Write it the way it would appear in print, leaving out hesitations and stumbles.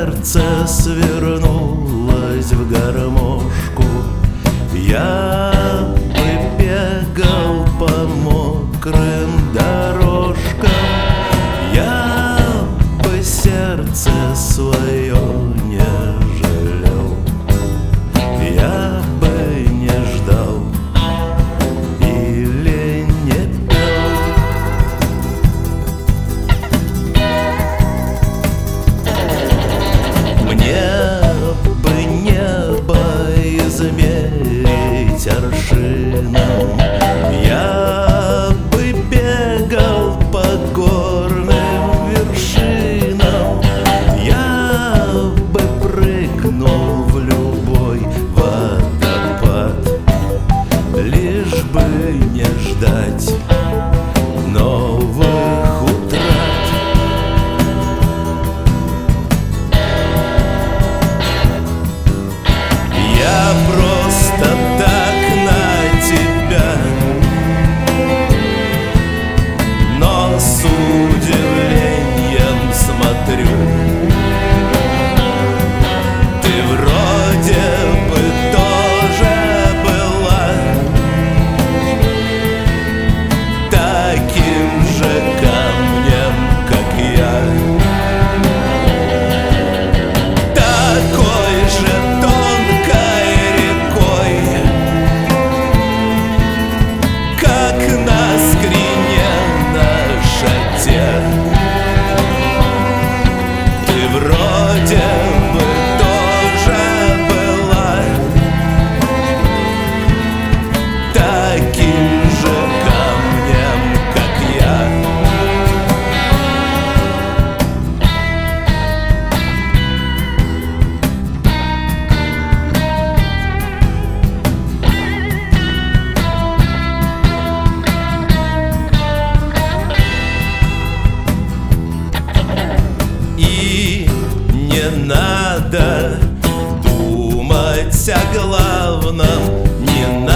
сердце свернулось в гармошку. Я бы бегал по мокрым дорожкам, я бы сердце свое не жалел, я бы не ждал или не пел. Мне бы небо измерить аршином, я бы бегал по горным вершинам, я бы прыгнул в любой водопад, лишь бы не ждать новых утрат. Я просто так на тебя, но с удивлением смотрю. Ты вроде бы тоже была таким же камнем, как я, такой же тонкой рекой, как на скрине на шате. Ты вроде бы тоже была таким же камнем, как я. И не надо думать о главном, не